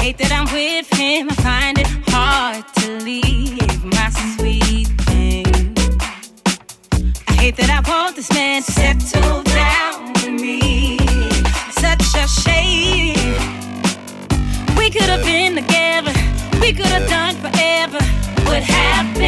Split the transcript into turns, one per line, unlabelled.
hate that I'm with him. I find it hard to leave my sweet thing. I hate that I want this man to settle down with me. Such a shame. We could have been together. We could have done forever. What happened?